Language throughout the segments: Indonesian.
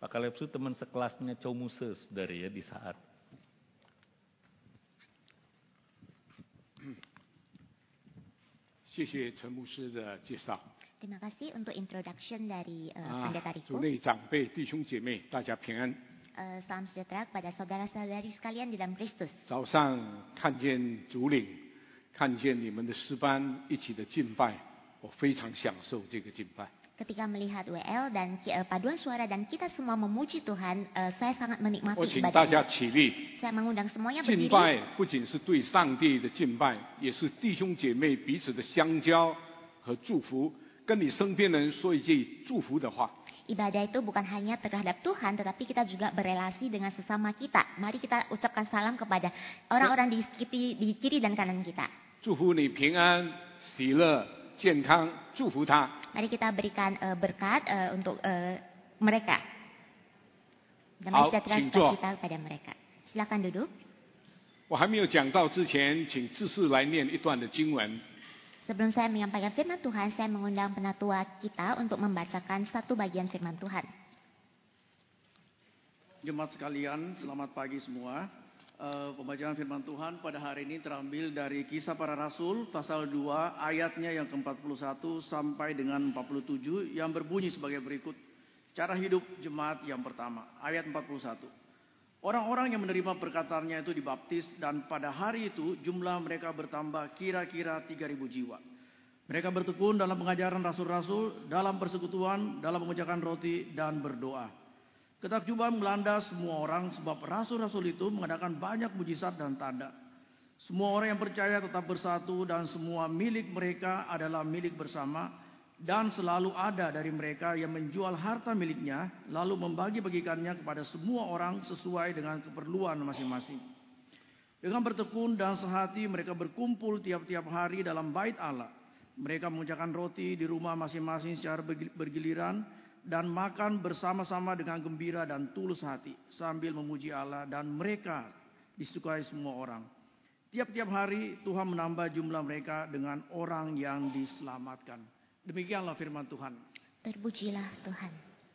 Pak Caleb itu teman sekelasnya Chow Moses dari ya di saat. Terima kasih untuk introduction dari Pendeta Riko. 主内长辈、弟兄姐妹，大家平安。 Salam sejahtera kepada saudara-saudari sekalian di dalam Kristus. 早上看见主领，看见你们的诗班一起的敬拜，我非常享受这个敬拜。 Ketika melihat WL dan paduan suara dan kita semua memuji Tuhan, saya sangat menikmati 我请大 ibadah. 家起立。 Saya mengundang semuanya 敬 berdiri. 拜不仅是对上帝的敬拜，也是弟兄姐妹彼此的相交和祝福。跟你身边的人说一句祝福的话。 Ibadah itu bukan hanya terhadap Tuhan, tetapi kita juga berelasi dengan sesama kita. Mari kita ucapkan salam kepada orang-orang di kiri dan kanan kita. 祝福你平安、喜乐、健康，祝福他。 Mari kita berikan berkat untuk mereka. Damai sejahtera sukacita kepada mereka. Silakan duduk. 我还没有讲到之前，请志士来念一段的经文。 Sebelum saya menyampaikan firman Tuhan, saya mengundang penatua kita untuk membacakan satu bagian firman Tuhan. Jemaat sekalian, selamat pagi semua. Pembacaan firman Tuhan pada hari ini terambil dari Kisah Para Rasul pasal 2 ayatnya yang ke-41 sampai dengan 47 yang berbunyi sebagai berikut. Cara hidup jemaat yang pertama, ayat 41. Orang-orang yang menerima perkataannya itu dibaptis dan pada hari itu jumlah mereka bertambah kira-kira 3.000 jiwa. Mereka bertekun dalam pengajaran rasul-rasul, dalam persekutuan, dalam mengerjakan roti dan berdoa. Ketakjuban melanda semua orang sebab rasul-rasul itu mengadakan banyak mujizat dan tanda. Semua orang yang percaya tetap bersatu dan semua milik mereka adalah milik bersama. Dan selalu ada dari mereka yang menjual harta miliknya lalu membagi-bagikannya kepada semua orang sesuai dengan keperluan masing-masing. Dengan bertekun dan sehati mereka berkumpul tiap-tiap hari dalam bait Allah. Mereka mengerjakan roti di rumah masing-masing secara bergiliran dan makan bersama-sama dengan gembira dan tulus hati sambil memuji Allah dan mereka disukai semua orang. Tiap-tiap hari Tuhan menambah jumlah mereka dengan orang yang diselamatkan. Demikianlah firman Tuhan. Terpujilah Tuhan.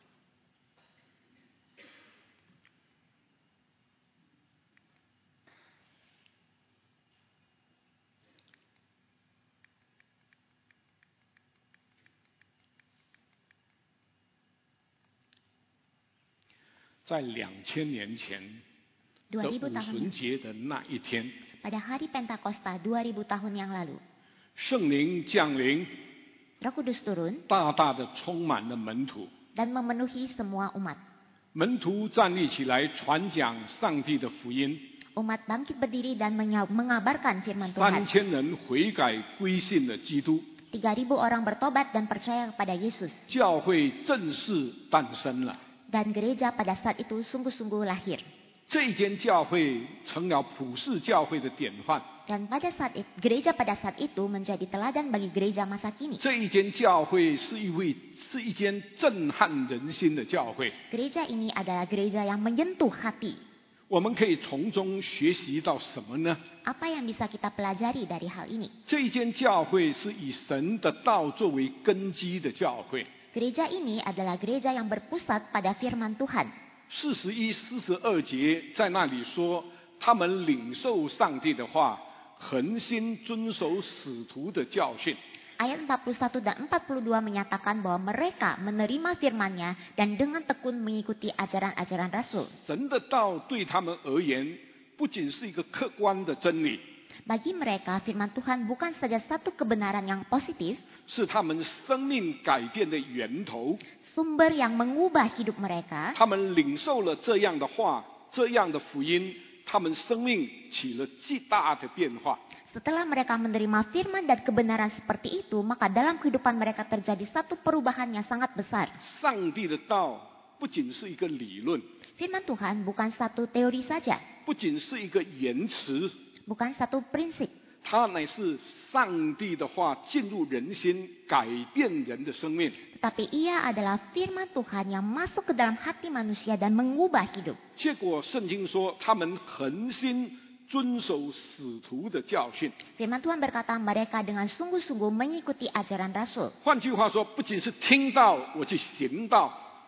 Pada 2000年前的五旬节的那一天， Pada hari Pentakosta 2000 tahun yang lalu, 圣灵降临， Roh Kudus turun 大大的充满了门徒。 dan memenuhi semua umat. 门徒站立起来，传讲上帝的福音。 Umat bangkit berdiri dan mengabarkan firman Tuhan. 3000人悔改归信了基督， 3.000 orang bertobat dan percaya kepada Yesus. 教会正式诞生了。 Dan gereja pada saat itu sungguh-sungguh lahir. 这一间教会成了普世教会的典范。 Dan pada saat itu, gereja pada saat itu menjadi teladan bagi gereja masa kini. 这一间教会是一间震撼人心的教会。 Gereja ini adalah gereja yang menyentuh hati. 我们可以从中学习到什么呢？ Apa yang bisa kita pelajari dari hal ini? 这一间教会是以神的道作为根基的教会。 Gereja ini adalah gereja yang berpusat pada firman Tuhan. 41、42节在那里说，他们领受上帝的话，恒心遵守使徒的教训。 Ayat 41 dan 42 menyatakan bahwa mereka menerima firman-Nya dan dengan tekun mengikuti ajaran-ajaran Rasul. 神的道对他们而言，不仅是一个客观的真理， Bagi mereka, firman Tuhan bukan saja satu kebenaran yang positif, 是他们生命改变的源头。 sumber yang mengubah hidup mereka. 他们领受了这样的话，这样的福音，他们生命起了极大的变化。 Setelah mereka menerima firman dan kebenaran seperti itu, maka dalam kehidupan mereka terjadi satu perubahan yang sangat besar. 上帝的道不仅是一个理论， Firman Tuhan bukan satu teori saja, 不仅是一个言辞， bukan satu prinsip, 它乃是上帝的话进入人心，改变人的生命。 tetapi ia adalah firman Tuhan yang masuk ke dalam hati manusia dan mengubah hidup. 结果圣经说，他们恒心遵守使徒的教训。 Firman Tuhan berkata mereka dengan sungguh-sungguh mengikuti ajaran Rasul. 换句话说，不仅是听到我去行道，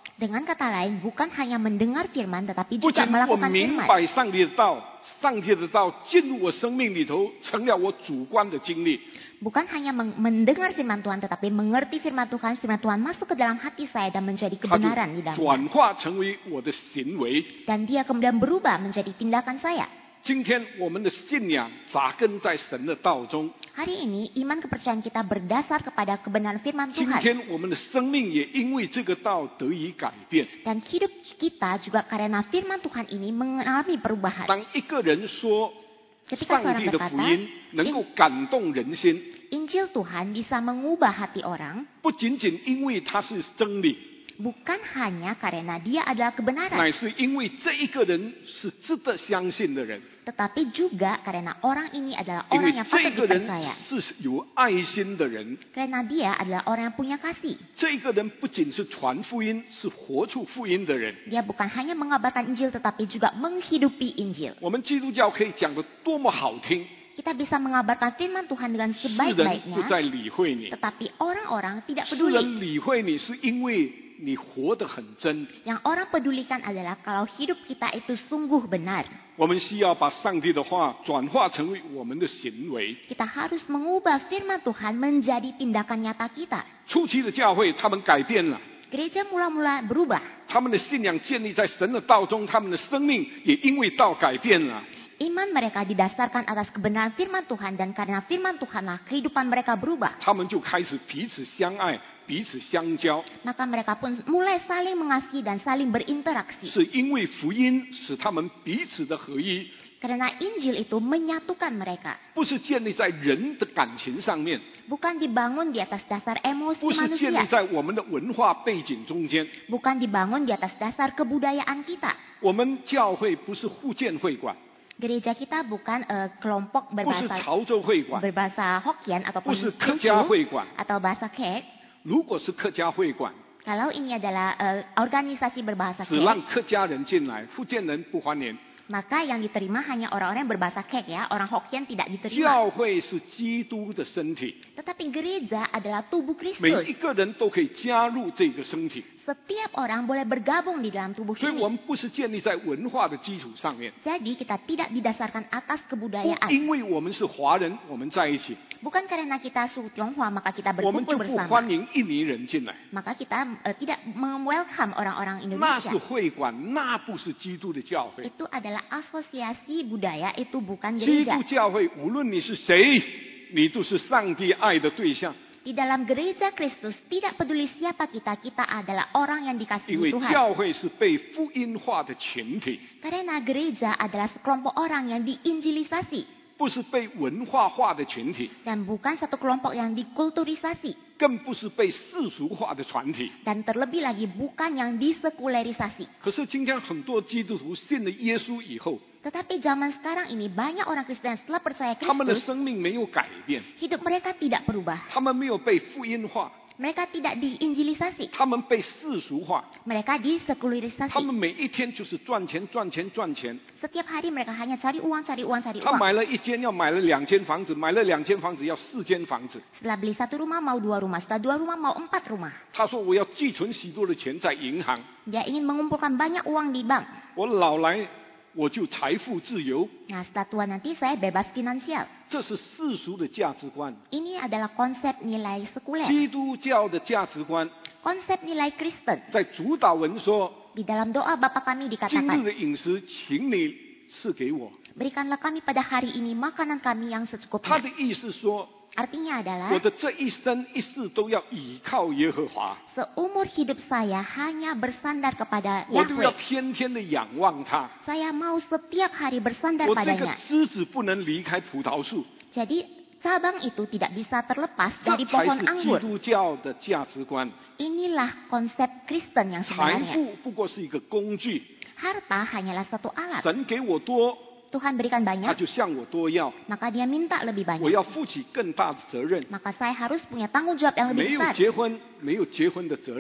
Dengan kata lain, bukan hanya mendengar firman, tetapi 不 juga 仅我 melakukan 明 firman. 白上帝的道，上帝的道进入我生命里头，成了我主观的经历。 Bukan hanya mendengar firman Tuhan, tetapi mengerti firman Tuhan masuk ke dalam hati saya dan menjadi 它就 kebenaran di dalamnya. 转化成为我的行为。 Dan dia kemudian berubah menjadi tindakan saya. 今天我们的信仰扎根在神的道中， Hari ini iman kepercayaan kita berdasar kepada kebenaran firman 今 Tuhan. 天我们的生命也因为这个道得以改变。 Dan hidup kita juga karena firman Tuhan ini mengalami perubahan. 当一个人说 Ketika 上 seorang 帝的福 berkata, 音能够感动人心， Injil Tuhan bisa mengubah hati orang, 不仅仅因为它是真理， bukan hanya karena dia adalah kebenaran, 乃是因为这一个人是值得相信的人， tetapi juga karena orang ini adalah 因为 orang yang 这 patut 个人 dipercaya. 是有爱心的人， Karena dia adalah orang yang punya kasih. 这个人不仅是传福音，是活出福音的人。 Dia bukan hanya mengabarkan Injil, tetapi juga menghidupi Injil. 我们基督教可以讲得多么好听， Kita bisa mengabarkan firman Tuhan dengan 世人不 sebaik-baiknya, 再理会你， tetapi orang-orang tidak 世 peduli. 人理会你是因为你活得很真。 Yang orang pedulikan adalah kalau hidup kita itu sungguh benar. 我们需要把上帝的话转化成为我们的行为。 Kita harus mengubah firman Tuhan menjadi tindakan nyata kita. 初期的教会，他们改变了。 Gereja mula-mula berubah. 他们的信仰建立在神的道中，他们的生命也因为道改变了。 Iman mereka didasarkan atas kebenaran firman Tuhan, dan karena firman Tuhanlah kehidupan mereka berubah. 他们就开始彼此相爱，彼此相交， Maka mereka pun mulai saling mengasihi dan saling berinteraksi. 是因为福音使他们彼此的合一， Karena Injil itu menyatukan mereka. 不是建立在人的感情上面， Bukan dibangun di atas dasar emosi 不是建立 manusia. 在我们的文化背景中间。 Bukan dibangun di atas dasar kebudayaan kita. 我们教会不是福建会馆， Gereja kita bukan kelompok 不是 berbahasa 潮州会馆， berbahasa Hokkien 不 ataupun 是客家 Teochew 会馆。 atau bahasa Kek. 如果是客家会馆， Kalau ini adalah organisasi berbahasa 只 Kek, 让客家人进来，福建人不欢迎。 maka yang diterima hanya orang-orang yang berbahasa Kek ya, orang Hokkien tidak diterima. 教会是基督的身体， Tetapi gereja adalah tubuh 每 Kristus. 一个人都可以加入这个身体， Setiap orang boleh bergabung di dalam tubuh 所以我 ini. 们不是建立在文化的基础上面， Jadi kita tidak didasarkan atas 不 kebudayaan. 因为我们是华人，我们在一起， Bukan karena kita suku Tionghoa maka kita 我们就 berkumpul 不 bersama. 欢迎印尼人进来。 Maka kita tidak welcome orang-orang 那是 Indonesia. 会馆，那不是基督的教会。 Itu adalah asosiasi budaya, itu bukan 基 gereja. 督教会，无论你是谁，你都是上帝爱的对象， Di dalam gereja Kristus tidak peduli siapa kita, kita adalah orang yang 因 dikasihi 为 Tuhan. 教会是被福音化的群体， Karena gereja adalah sekelompok orang yang diinjilisasi 不是被文化化的群体， dan bukan satu kelompok yang dikulturisasi 更不是被世俗化的团体。 dan terlebih lagi bukan yang disekularisasi. 可是今天很多基督徒信了耶稣以后， Tetapi zaman sekarang ini banyak orang Kristen setelah percaya 他们的 Kristus, 生命没有改变， hidup mereka tidak berubah. 他们没有被福音化， Mereka tidak diinjilisasi. 他们被世俗化， Mereka 他们 disekularisasi. 每一天就是赚钱、赚钱、赚钱。 Setiap hari mereka hanya cari uang, cari uang, cari 他 uang. 买了一间，要买了2间房子，买了2间房子要4间房子。 Setelah beli satu rumah mau dua rumah, setelah dua rumah mau 4 rumah. 他说我要寄存许多的钱在银行， Dia ingin mengumpulkan banyak uang di bank. 我老来我就财富自由。 Nah, setelah tua nanti saya bebas finansial. 这是世俗的价值观， Ini adalah konsep nilai sekuler. 基督教的价值观。 Konsep nilai Kristen. 在主祷文说， Di dalam doa Bapa kami 今日 dikatakan, 的饮食，请你赐给我。 berikanlah kami pada hari ini makanan kami yang 他 secukupnya. 的意思说， Artinya 我 adalah 的这一生一世都要倚靠耶和华， seumur hidup saya hanya bersandar kepada 我都要 Yahweh. 天天的仰望他。 Saya mau setiap hari bersandar 我这个 padanya. 枝子不能离开葡萄树， Jadi cabang itu tidak bisa terlepas 这 dari 才 pohon 是基 anggur. 督教的价值观。 Inilah konsep Kristen yang 财 sebenarnya. 富不过是一个工具， Harta hanyalah satu alat. 神给我多， Tuhan berikan 他 banyak, 就向我多要， maka dia minta lebih 我 banyak. 要负起更大的责任。 Maka saya harus punya tanggung jawab yang 没 lebih 有 besar. 结婚，没有结婚的责任；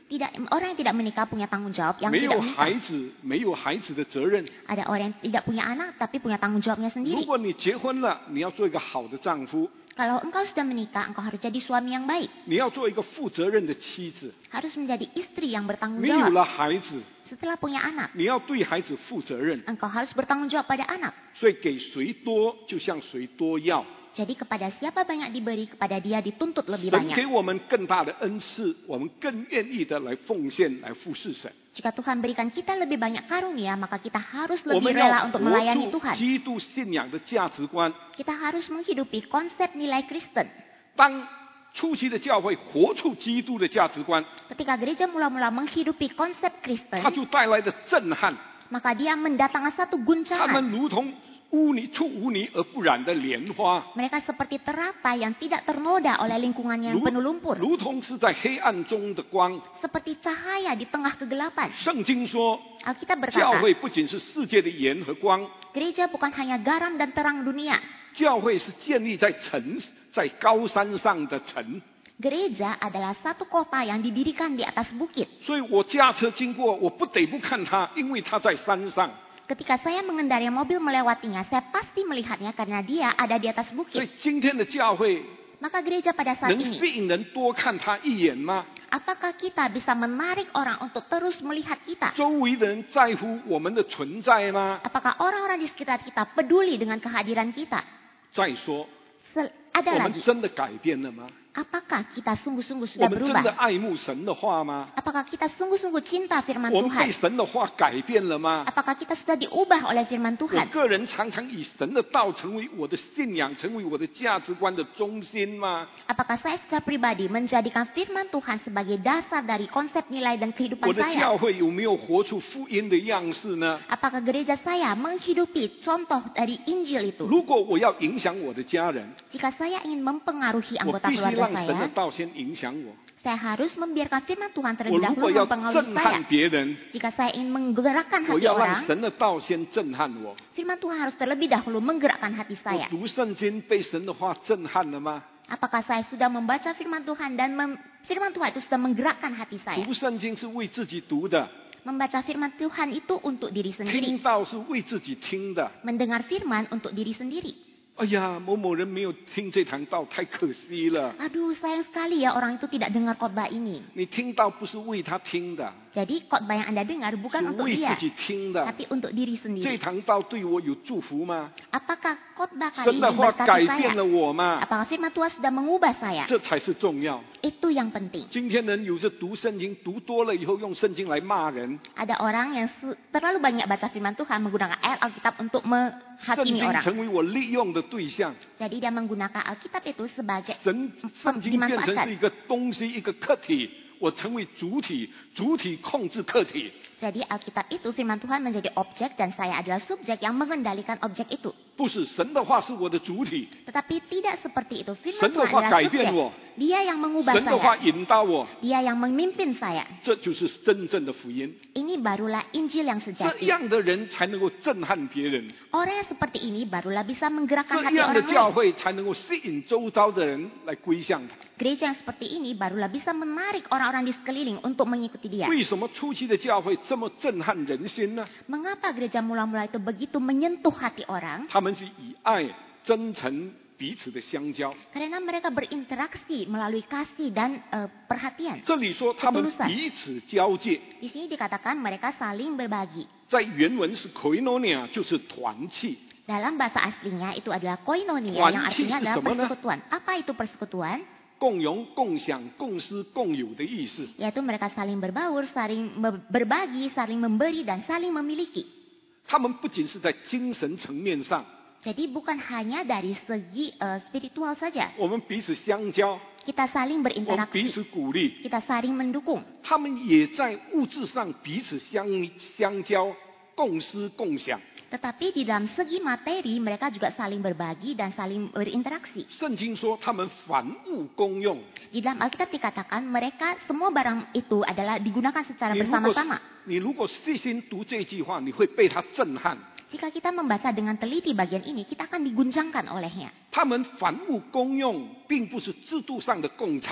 orang yang tidak menikah punya tanggung jawab yang 没 tidak 有 menikah. 孩子，没有孩子的责任。 Ada orang yang tidak punya anak tapi punya tanggung jawabnya 如 sendiri. 果你结婚了，你要做一个好的丈夫， Kalau engkau sudah menikah, engkau harus jadi suami yang baik. 你要做一个负责任的妻子。 Harus menjadi istri yang bertanggung 你有 jawab. 了孩子， Setelah punya anak, 你要对孩子负责任， engkau harus bertanggung jawab pada anak. 所以给谁多就向谁多要。 Jadi kepada siapa banyak diberi, kepada dia dituntut lebih 神给 banyak. 我们更大的恩赐，我们更愿意的来奉献，来服侍神。 Jika Tuhan berikan kita lebih banyak karunia, maka kita harus 我 lebih 们 rela 要 untuk 活 melayani 出 Tuhan. 基督信仰的价值观。 Kita harus menghidupi konsep nilai Kristen. 当初期的教会活出基督的价值观， Ketika gereja mula-mula menghidupi konsep 它 Kristen, 就带来的震撼。 maka dia mendatangkan satu 他 guncangan. 们如同出污泥而不染的莲花， Mereka seperti teratai yang tidak ternoda oleh lingkungan yang penuh lumpur. 如同是在黑暗中的光。 Seperti cahaya di tengah kegelapan. 圣经说， Alkitab 教 berkata, 会不仅是世界的盐和光， gereja bukan hanya garam dan terang dunia. 教会是建立在在高山上的城。 Gereja adalah satu kota yang didirikan di atas bukit. 所以我驾车经过，我不得不看它，因为它在山上。 Ketika saya mengendarai mobil melewatinya, saya pasti melihatnya karena dia ada di atas 所以 bukit. 今天的教会 Maka gereja pada saat 能 ini, 吸引人多看他一眼吗？ apakah kita bisa menarik orang untuk terus melihat kita? 周围的人在乎我们的存在吗？ Apakah orang-orang di sekitar kita peduli dengan kehadiran kita? 再说， Ada 我们 lagi, 真的改变了吗？ apakah kita sungguh-sungguh 我 sudah 们真的 berubah? 爱慕神的话吗？ Apakah kita sungguh-sungguh cinta firman 我们被 Tuhan? 神的话改变了吗？ Apakah kita sudah diubah oleh firman 我 Tuhan? 个人常常以神的道成为我的信仰，成为我的价值观的中心吗？ Apakah saya secara pribadi menjadikan firman Tuhan sebagai dasar dari konsep nilai dan 我 kehidupan 的 saya? 教会有没有活出福音的样式呢？ Apakah gereja saya menghidupi contoh dari Injil itu? 如果我要影响我的家人， Jika saya ingin mempengaruhi 我 anggota 必须 keluarga 让神的 saya, 道先影响我。 saya harus membiarkan firman Tuhan 我 terlebih 如 dahulu 果要 mempengaruhi 震撼 saya. 别人， Jika saya ingin menggerakkan 我 hati 要让 orang, 神的道先震撼我。 firman Tuhan harus terlebih dahulu menggerakkan hati 我 saya. 读圣经被神的话震撼了吗？ Apakah saya sudah membaca firman Tuhan dan firman Tuhan itu sudah menggerakkan hati saya? 读圣经是为自己读的， Membaca firman Tuhan itu untuk diri 听 sendiri. 道是为自己听的。 Mendengar firman untuk diri sendiri. 哎呀，某某人没有听这堂道，太可惜了。 Aduh, sayang sekali ya orang itu tidak dengar khotbah ini. 你听到不是为他听的， Jadi khotbah yang Anda dengar 是 bukan untuk 为 dia, 自己听的。 tapi untuk diri 这 sendiri. 堂道对我有祝福吗？ Apakah khotbah kali 神的 ini 话改 berkati 变了 saya? 我吗？ Apakah firman Tuhan sudah mengubah saya? 这才是重要。 Itu yang penting. 今天人有时读圣经读多了以后，用圣经来骂人， Ada orang yang terlalu banyak baca firman Tuhan menggunakan ayat Alkitab untuk 圣 menghakimi 经 orang. 成为我利用的对象。 Jadi dia menggunakan Alkitab itu sebagai 圣经变成是一个东西，一个客体，我成为主体，主体控制客体。 Jadi Alkitab itu firman Tuhan menjadi objek dan saya adalah subjek yang mengendalikan objek itu. 不是神的话是我的主体， Tetapi tidak seperti itu. Firman 神的 Tuhan 话 adalah 改变 subjek. 我， Dia yang mengubah 神的话 saya. 引导我， Dia yang memimpin saya. 这就是真正的福音。 Ini barulah Injil yang 这 sejati. 样的人才能够震撼别人， Orang yang seperti ini barulah bisa menggerakkan 这 hati 样的 orang 教 lain. 会才能够吸引周遭的人来归向他。 Gereja yang seperti ini barulah bisa menarik orang-orang di sekeliling untuk mengikuti dia. 为什么初期的教会这么震撼人心呢？ Mengapa gereja mula-mula itu begitu menyentuh hati orang? 他们是以爱、真诚彼此的相交。 Karena mereka berinteraksi melalui kasih dan perhatian. 这里说他们 Ketulusan. 彼此交界， Di sini dikatakan mereka saling berbagi. 在原文是 koinonia，就是团契。 Dalam bahasa aslinya itu adalah koinonia Tuan yang artinya Ci adalah 是什么呢？ persekutuan. Apa itu persekutuan? 共荣、共享、共施、共有的意思。 Yaitu mereka saling berbaur, saling berbagi, saling memberi dan saling memiliki. 他们不仅是在精神层面上， Jadi bukan hanya dari segi spiritual saja. 我们彼此相交， Kita saling 我们彼 berinteraksi, 此鼓励， kita saling mendukung. 他们也在物质上彼此相交，共施共享。 Tetapi di dalam segi materi mereka juga saling berbagi dan saling berinteraksi. 圣经说他们凡物公用。 Di dalam Alkitab dikatakan mereka semua barang itu adalah digunakan secara 你如果 bersama-sama. 你如果细心读这句话，你会被它震撼。 Jika kita membaca dengan teliti bagian ini, kita akan diguncangkan olehnya. 他们凡物公用，并不是制度上的共产，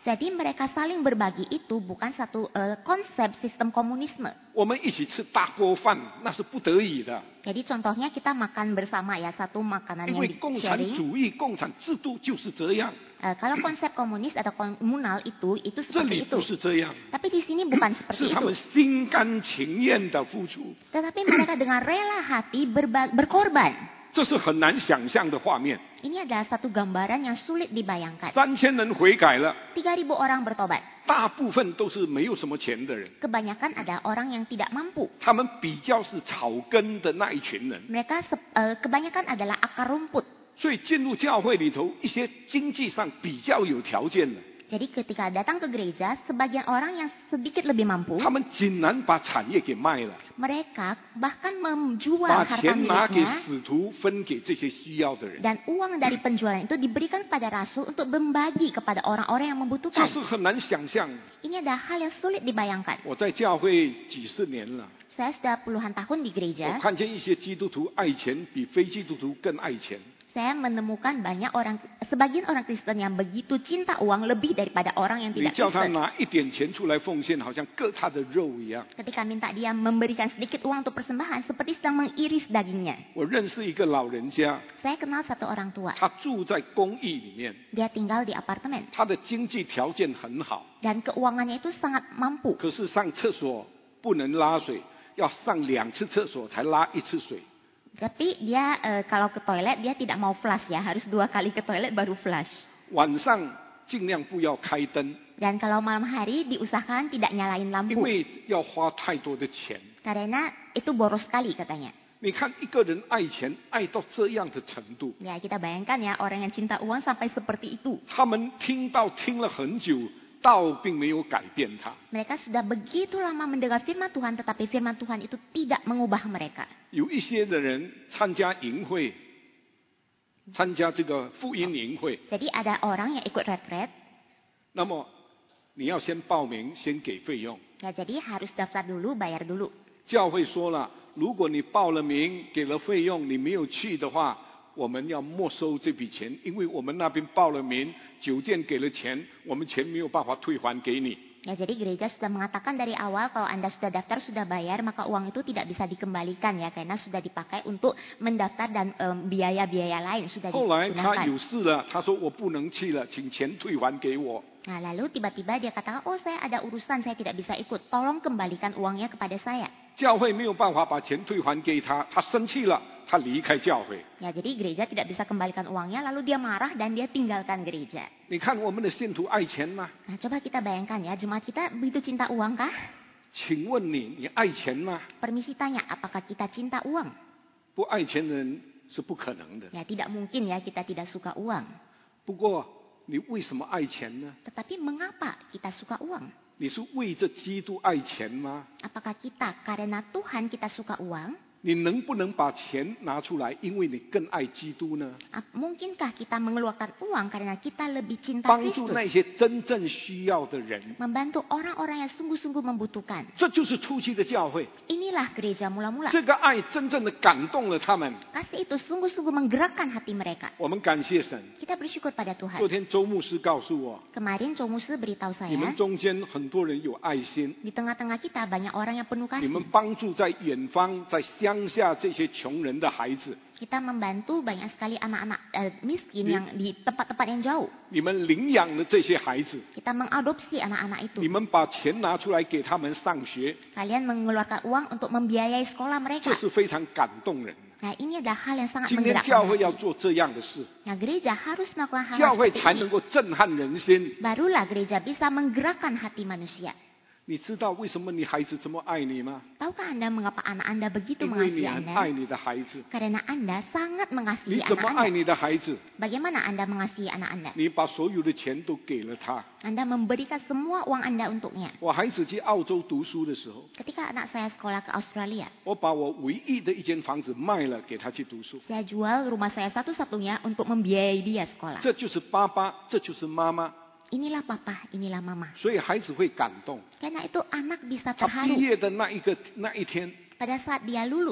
Jadi mereka saling berbagi itu bukan satu konsep sistem komunisme. 我们一起吃大锅饭，那是不得已的， Jadi contohnya kita makan bersama ya, satu makanan 因 yang 为 di 共产 sharing. 主义、共产制度就是这样， Kalau konsep komunis atau komunal itu 这 seperti 里 itu. 不是这样， Tapi di sini bukan seperti 是他们 itu. 心甘情愿的付出， Tetapi mereka dengan rela hati berkorban. 这是很难想象的画面。 Ini adalah satu gambaran yang sulit dibayangkan. 3000人悔改了， 3.000 orang bertobat. 大部分都是没有什么钱的人， Kebanyakan ada orang yang tidak mampu. 他们比较是草根的那一群人， Mereka kebanyakan adalah akar rumput. 所以进入教会里头，一些经济上比较有条件的， Jadi ketika datang ke gereja, sebagian orang yang sedikit lebih mampu, 他们竟然把产业给卖了， mereka bahkan menjual 把 harta 钱拿给 miliknya 使徒，分给这些需要的人， dan uang dari penjualan itu diberikan kepada rasul untuk membagi kepada orang-orang yang 这 membutuhkan. 是很难想象。 Ini adalah hal yang sulit dibayangkan. 我在教会几十年了， Saya sudah puluhan tahun di 我 gereja, 看见一些基督徒爱钱比非基督徒更爱钱。 saya menemukan sebagian orang Kristen yang begitu cinta uang lebih daripada orang yang 你 tidak 叫他 Kristen. 拿一点钱出来奉献，好像割他的肉一样。 Ketika minta dia memberikan sedikit uang untuk persembahan, seperti sedang mengiris dagingnya. 我认识一个老人家， Saya kenal satu orang tua. 他住在公寓里面， Dia tinggal di apartemen. 他的经济条件很好， Dan keuangannya itu sangat mampu. 可是上厕所不能拉水，要上2次厕所才拉1次水。 Tapi dia kalau ke toilet dia tidak mau flush ya, harus 2 kali ke toilet baru flush. 晚上尽量不要开灯， Dan kalau malam hari diusahakan tidak nyalain 因 lampu 为要花太多的钱。 karena itu boros sekali katanya. 你看一个人爱钱爱到这样的程度， Ya kita bayangkan ya orang yang cinta uang sampai seperti itu. 他们听了很久，道并没有改变他。 Mereka sudah begitu lama mendengar firman Tuhan tetapi firman Tuhan itu tidak mengubah mereka. 有一些的人参加营会，参加这个福音营会， Jadi ada orang yang ikut retret, 那么你要先报名，先给费用。 ya jadi harus daftar dulu, bayar dulu. 教会说了，如果你报了名，给了费用，你没有去的话，我们要没收这笔钱，因为我们那边报了名，酒店给了钱，我们钱没有办法退还给你。 Ya jadi gereja sudah mengatakan dari awal kalau Anda sudah daftar, sudah bayar, maka uang itu tidak bisa dikembalikan ya karena sudah dipakai untuk mendaftar dan biaya-biaya lain sudah 后来他 digunakan. 有事了，他说我不能去了，请钱退还给我。 Nah lalu tiba-tiba dia katakan, oh saya ada urusan, saya tidak bisa ikut, tolong kembalikan uangnya kepada saya. 教会没有办法把钱退还给他，他生气了，他离开教会。 Ya jadi gereja tidak bisa kembalikan uangnya, lalu dia marah dan dia tinggalkan gereja. 你看我们的信徒爱钱吗？ Nah coba kita bayangkan ya, jemaat kita begitu cinta uang kah? 请问你爱钱吗？ Permisi tanya, apakah kita cinta uang? 不爱钱的人是不可能的。 Ya tidak mungkin ya kita tidak suka uang. 不过你为什么爱钱呢？ Tetapi mengapa kita suka uang? 你是为着基督爱钱吗？ Apakah kita karena Tuhan kita suka uang? 你能不能把钱拿出来，因为你更爱基督呢？ Mungkinkah kita mengeluarkan uang karena kita lebih cinta 帮助 Kristus? 那些真正需要的人， Membantu orang-orang yang sungguh-sungguh membutuhkan. 这就是初期的教会。 Inilah gereja mula-mula. 这个爱真正的感动了他们。 Kasih itu sungguh-sungguh menggerakkan hati mereka. 我们感谢神。 Kita bersyukur pada 昨 Tuhan. 天周牧师告诉我， Kemarin Chow Musu beritahu 你们 saya, 中间很多人有爱心， di tengah-tengah kita banyak orang yang penuh 你们 kasih. 帮助在远方、在乡下这些穷人的孩子， Kita membantu banyak sekali anak-anak miskin yang di tempat-tempat yang jauh. 你们领养了这些孩子， Kita mengadopsi anak-anak 你 itu. 们把钱拿出来给他们上学， Kalian mengeluarkan uang untuk membiayai sekolah 这 mereka. 是非常感动人。 Nah ini adalah hal yang sangat 今天教 menggerakkan 会要 hati. 做这样的事， Nah gereja harus melakukan hal 教会 seperti 才 ini. 能够震撼人心。 Barulah gereja bisa menggerakkan hati manusia. 你知道为什么你孩子这么爱你吗？ Tahukah Anda mengapa anak Anda begitu 因为你 mengasihi 很 Anda? 爱你的孩子。 Karena Anda sangat 你 mengasihi 怎么 anak 爱 Anda. 你的孩子？ Bagaimana Anda mengasihi anak Anda? 你把所有的钱都给了他。 Anda memberikan semua uang Anda untuknya. 我孩子去澳洲读书的时候， Ketika anak saya sekolah ke Australia, 我把我唯一的一间房子卖了给他去读书。 saya jual rumah saya satu-satunya untuk membiayai dia sekolah. 这就是爸爸，这就是妈妈， Inilah papa, inilah mama. 所以孩子会感动。 Karena itu anak bisa 他毕 terharu. 业的那一天， Pada saat dia lulus,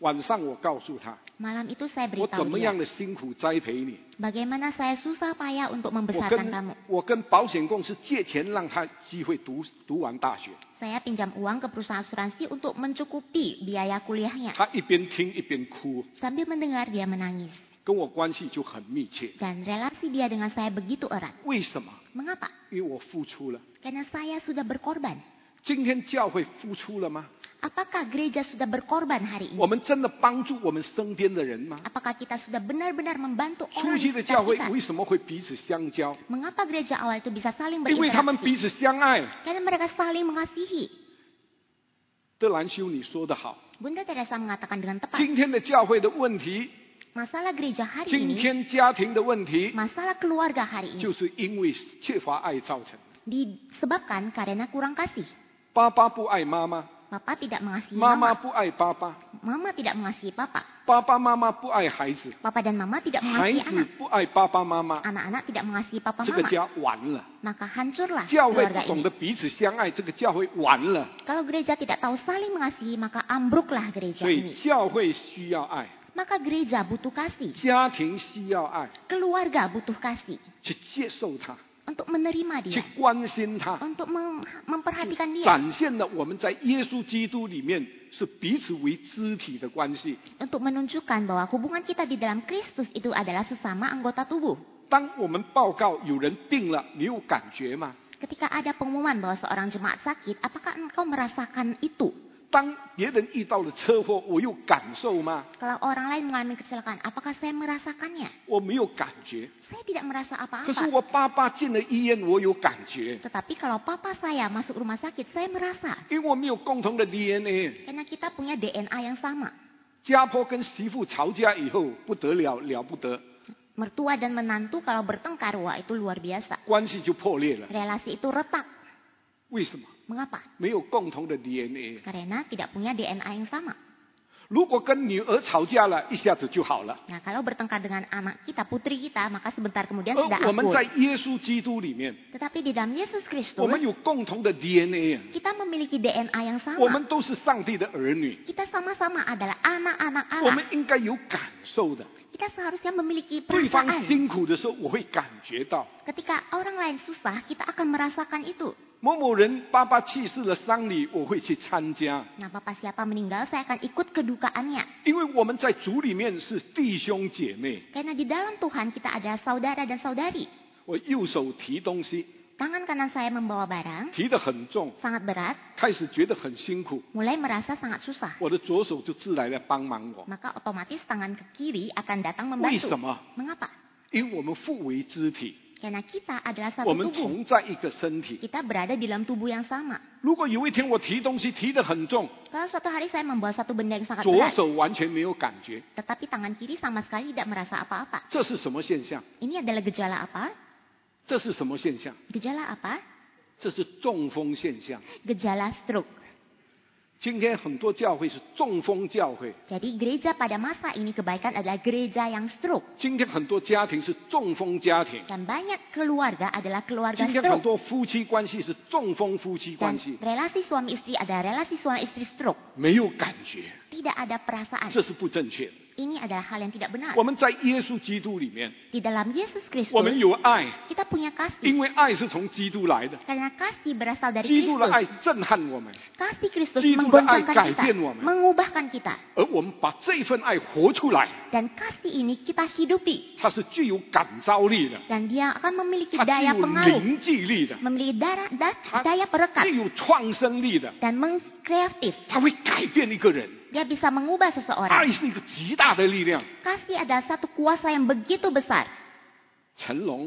晚上我告诉他， Malam itu saya 我怎 beritahu 么 dia 样的辛苦栽培你。 bagaimana saya susah payah untuk 我 membesarkan kamu. 跟保险公司借钱，让他机会读完大学。 Saya pinjam uang ke perusahaan asuransi untuk mencukupi biaya kuliahnya. 他一边听一边哭， Sambil mendengar dia menangis. 跟我关系就很密切。 Dan relasi dia dengan saya begitu erat. 为什么？ Mengapa? 因为我付出了。 Karena saya sudah berkorban. 今天教会付出了吗？ Apakah gereja sudah berkorban hari 我 ini? 们真的帮助我们身边的人吗？ Apakah kita sudah benar-benar membantu 初 orang 期 di 的教 sekitar 会 kita? 为什么会彼此相交？ Mengapa gereja awal itu bisa saling 因为他们 berinteraksi? 彼此相爱。 Karena mereka saling mengasihi. 德兰修你说得好， Bunda Teresa mengatakan dengan tepat, 今天的教会的问题， masalah gereja hari 今 ini, 天家庭的问题， masalah keluarga hari ini 就是因为缺乏爱造成。 disebabkan karena kurang kasih. 爸爸不爱妈妈， Papa tidak mengasihi 妈妈 mama, 不爱爸爸， mama tidak mengasihi papa, 爸爸妈妈不爱孩子， papa dan mama tidak 孩 mengasihi 子 anak, 不爱爸爸妈妈， anak-anak tidak mengasihi papa 这个 mama, 家完了。 maka hancurlah 教会 keluarga 不懂 ini. 得彼此相爱，这个教会完了。 Kalau gereja tidak tahu saling mengasihi, maka ambruklah gereja 所以 ini. 教会需要爱， Maka gereja butuh kasih, 家庭需要爱， keluarga butuh kasih 去接受他， untuk menerima 去 dia, 关心他， untuk memperhatikan dia, 展现了我们在耶稣基督里面是彼此为肢体的关系。 untuk menunjukkan bahwa hubungan kita di dalam Kristus itu adalah sesama anggota tubuh. 当我们报告有人病了，你有感觉吗？ Ketika ada pengumuman bahwa seorang jemaat sakit, apakah engkau merasakan itu? 当别人遇到了车祸，我有感受吗？ Kalau orang lain mengalami kecelakaan, apakah saya merasakannya? 我没有感觉。 Saya tidak merasa 可是 apa-apa. 我爸爸进了医院，我有感觉， Tetapi kalau papa saya masuk rumah sakit, saya merasa. 因为我们有共同的 DNA。 Karena kita punya DNA yang sama. 家婆跟媳妇吵架以后，不得了，了不得， Mertua dan menantu kalau bertengkar, wah itu luar biasa. 关系就破裂了。 Relasi itu retak. 为什么？ Mengapa? 没有共同的 DNA。 Karena tidak punya DNA yang sama. 如果跟女儿吵架了，一下子就好了。 Nah, kalau bertengkar dengan anak kita, putri kita, maka sebentar kemudian 而 sudah 我们在 akur. 耶稣基督里面， Tetapi di dalam Yesus 我 Kristus, 们有共同的 DNA 啊， kita memiliki DNA yang 我 sama. 们都是上帝的儿女， Kita sama-sama adalah anak-anak 我 Allah. 们应该有感受的。 Kita seharusnya memiliki 对方 perasaan. 辛苦的时候，我会感觉到。 Ketika orang lain susah, kita akan merasakan itu. 某某人爸爸去世了丧礼，我会去参加， Nah, papa siapa meninggal, saya akan ikut kedukaannya. 因为我们在主里面是弟兄姐妹。 Karena di dalam Tuhan kita adalah saudara dan saudari. 我右手提东西， Tangan kanan saya membawa barang, 提得很重， sangat berat, 开始觉得很辛苦， mulai merasa sangat susah. 我的左手就自然来帮忙我。 Maka otomatis tangan ke kiri akan datang 为 membantu. 什么？ Mengapa? 因为我们互为肢体， Karena kita adalah 我 satu 们 tubuh. 同在一个身体。 Kita berada di dalam tubuh yang sama. 如果有一天我提东西提得很重， Kalau suatu hari saya membawa satu benda yang sangat 左 berat, 手完全没有感觉， tetapi tangan kiri sama sekali tidak merasa apa-apa. 这是什么现象？ Ini adalah gejala apa? 这是什么现象？ Gejala apa? 这是中风现象。 Gejala stroke. 今天很多教会是中风教会， Jadi gereja pada masa ini kebaikan adalah gereja yang stroke. 今天很多家庭是中风家庭， Dan banyak keluarga adalah keluarga 今天很 stroke. 多夫妻关系是中风夫妻 Dan 关系， relasi suami istri adalah relasi suami istri stroke. 没有感觉， Tidak ada perasaan. 这是不正确的。 Ini adalah hal yang tidak benar. 我们在耶稣基督里面， Di dalam Yesus 我们 Kristus, 有爱， kita punya kasih. 因为爱是从基督来的， Karena kasih berasal dari 基督的爱 Kristus. 震撼我们， Kasih Kristus 基督的爱 menggoncangkan 改 kita, 变我们， mengubahkan kita. 而我们把这份爱活出来， Dan kasih ini kita hidupi. 它是具有感召力的， Dan dia akan memiliki 它具 daya 有 pengaruh, 灵记力的， memiliki daya 它 perekat, 具有创生力的， dan mengkreatif. 它会改变一个人。 Dia bisa mengubah 爱 seseorang. 是一个极大的力量。 Kasih adalah satu kuasa yang begitu besar. 成龙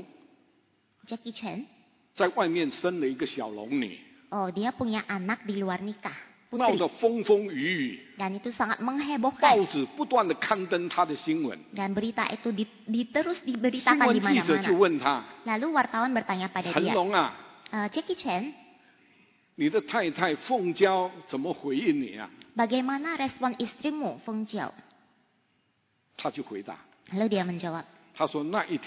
Jackie Chan, 在外面生了一个小龙女， oh dia punya anak di luar nikah, 闹 putri. 得风风雨雨， Dan itu sangat 报 menghebohkan. 纸不断的刊登她的新闻。 Dan berita itu terus 新 diberitakan 闻 di 记者就 mana-mana. 问她 Lalu wartawan bertanya pada：“ 成 dia, 龙啊， Jackie Chan, 你的太太凤娇怎么回应你啊？” bagaimana respon istrimu, Feng Jiao? 他就回答， Lalu dia menjawab, 他说那一天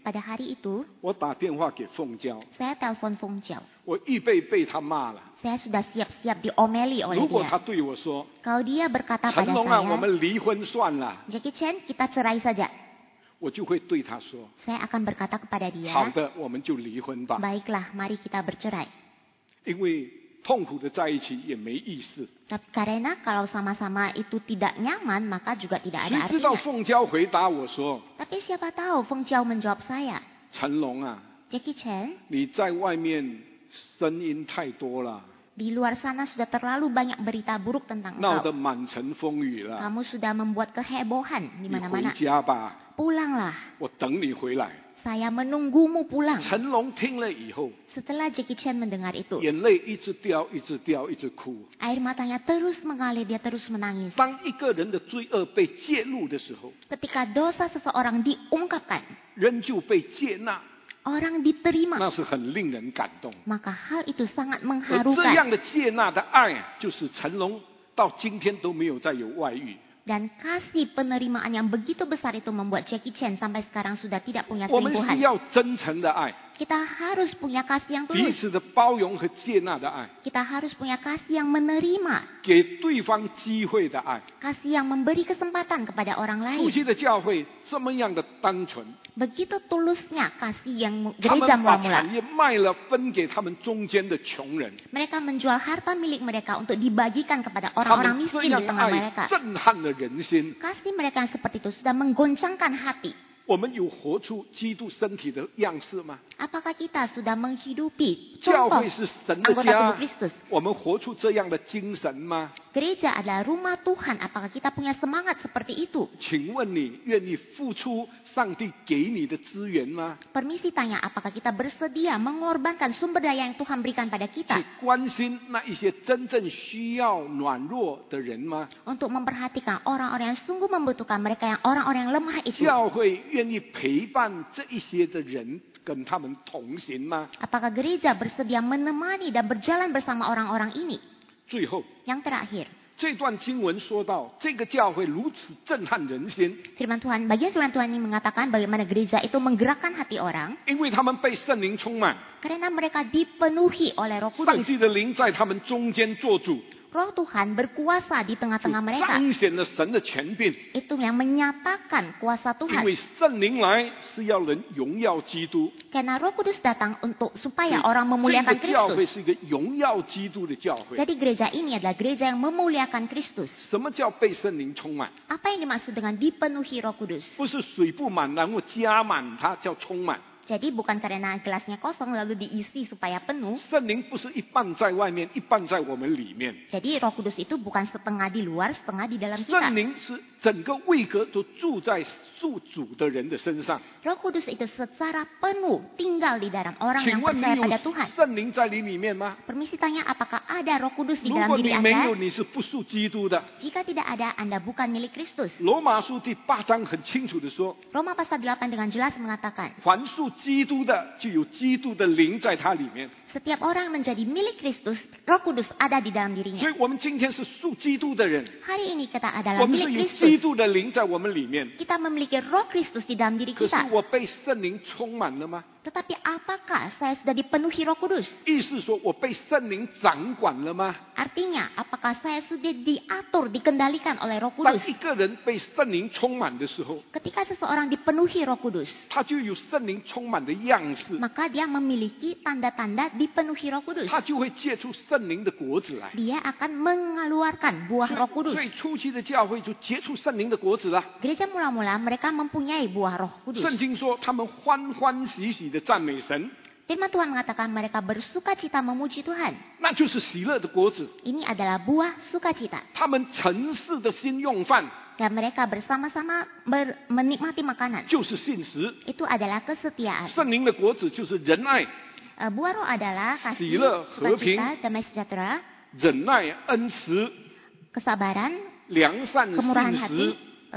pada hari itu, 我打电话给凤娇， saya telepon Feng Jiao. 我预备被他骂了。 Saya sudah siap-siap diomeli oleh 如果 dia. 他对我说 Kalau dia berkata 成 pada 龙啊，我 saya, 们离婚算了， Jackie Chan, kita cerai saja. 我就会对他说 Saya akan berkata kepada dia, 好的，我们就离婚吧， baiklah, mari kita bercerai. 因为痛苦的在一起也没意思。 Tapi karena kalau sama-sama itu tidak nyaman, maka juga tidak ada 谁知道 artinya. 凤娇回答我说 Tapi siapa tahu Feng Jiao menjawab saya, 成龙啊， Jackie Chan, 你在外面声音太多了， di luar sana sudah terlalu banyak berita buruk tentang 闹得 engkau. 满城风雨了， Kamu sudah membuat kehebohan di 你回 mana-mana. 家吧， Pulanglah, 我等你回来。 saya menunggumu pulang. 成龙听了以后， Setelah Jackie Chan mendengar itu, 眼泪一直掉，一直掉，一直哭。 air matanya terus mengalir, dia terus menangis. 当一个人的罪恶被揭露的时候， Ketika dosa seseorang diungkapkan, 人就被接纳， orang diterima, 那是很令人感动。 maka hal itu sangat 而这 mengharukan. 样的接纳的爱，就是成龙到今天都没有再有外遇。 Dan kasih penerimaan yang begitu besar itu membuat Jackie Chan sampai sekarang sudah tidak punya 我们是 selingkuhan. 要真诚的爱， Kita harus punya kasih yang 彼 tulus. 此的包容和接纳的爱， Kita harus punya kasih yang menerima. 给对方机会的爱。 Kasih yang memberi kesempatan kepada orang 初 lain. 期的教会这么样的单纯， Begitu tulusnya kasih yang 他们 gereja 把 mula-mula. 产业卖了，分给他们中间的穷人。 Mereka menjual harta milik mereka untuk dibagikan kepada 他 orang-orang 们这 miskin 样 di tengah 爱 mereka. 震撼了人心。 Kasih mereka yang seperti itu sudah menggoncangkan hati. 我们有活出基督身体的样式吗？ Apakah kita sudah menghidupi 教 contoh 会是神的 anggota 家 tubuh Kristus? 我们活出这样的精神吗？ Gereja adalah rumah Tuhan. Apakah kita punya semangat seperti itu? 请问你愿意付出上帝给你的资源吗？ Permisi tanya, apakah kita bersedia mengorbankan sumber daya yang Tuhan berikan pada 去 kita 关心那一些真正需要软弱的人吗？ untuk memperhatikan orang-orang yang sungguh membutuhkan, mereka yang orang-orang yang lemah itu? 教会愿意陪伴这一些的人，跟他们同行吗？ Apakah gereja bersedia menemani dan berjalan bersama orang-orang ini? 最后， Yang terakhir, 这段经文说到，这个教会如此震撼人心， bagian firman Tuhan ini mengatakan bagaimana gereja itu menggerakkan hati orang 因为他们被圣灵充满， karena mereka dipenuhi oleh Roh 上 Kudus. 帝的灵在他们中间做主， Roh Tuhan berkuasa di 就 tengah-tengah mereka. 彰显了神的权柄。 Itu yang menyatakan kuasa 因 Tuhan. 为圣灵来是要人荣耀基督， Karena Roh Kudus datang untuk 所以 supaya orang 这 memuliakan 个教会 Kristus. 是一个荣耀基督的教会。 Jadi gereja ini adalah gereja yang memuliakan Kristus. 什么叫被圣灵充满？ Apa yang dimaksud dengan dipenuhi Roh Kudus? 不是水不满然后加满它叫充满。 Jadi bukan karena gelasnya kosong lalu diisi supaya penuh. 圣灵不是一半在外面，一半在我们里面。 Jadi Roh Kudus itu bukan setengah di luar, setengah di dalam 圣 kita. 灵是整个位格都住在属主的人的身上。 Roh Kudus itu secara penuh tinggal di dalam orang 请 yang 问你 percaya 有 pada Tuhan. 圣灵在你里面吗？ Permisi tanya, apakah ada Roh Kudus di 如 dalam 果 diri 你没有， Anda? 你是不属基督的。 Jika tidak ada, Anda bukan milik Kristus. 罗马书第8章很清楚的说， Roma pasal 8 dengan jelas mengatakan, 凡属基督的，就有基督的灵在他里面。 setiap orang menjadi milik Kristus, Roh Kudus ada di dalam 所 dirinya. 以我们今天是属基督的人， Hari ini kita adalah 我们是 milik 有基 Kristus. 督的灵在我们里面。 Kita memiliki Roh Kristus di dalam diri 可是 kita. 我被圣灵充满了吗？ Tetapi apakah saya sudah dipenuhi Roh Kudus? 意思说我被圣灵掌管了吗？ Artinya, apakah saya sudah diatur, dikendalikan oleh Roh 当 Kudus? 一个人被圣灵充满的时候， Ketika seseorang dipenuhi Roh Kudus, 他就有圣灵充满的样式， maka dia memiliki tanda-tanda dipenuhi Roh Kudus. 他就会结出圣灵的果子来。 Dia akan mengeluarkan buah Roh 所 Kudus. 以初期的教会就结出圣灵的果子了。 Gereja mula-mula mereka mempunyai buah Roh 圣 Kudus. 经说他们欢欢喜喜的赞美神， Firman Tuhan mengatakan mereka bersuka cita memuji Tuhan. 那就是喜乐的果子。 Ini adalah buah sukacita. 他们诚实的心用饭， Dan mereka bersama-sama menikmati makanan. 就是信实。 Itu adalah kesetiaan. 圣灵的果子就是仁爱、 Buah roh adalah 喜 kasih, 乐、和平、 sukacita, damai sejahtera, 忍耐、恩慈、 kesabaran, 良善、 kemurahan 信 hati, 实、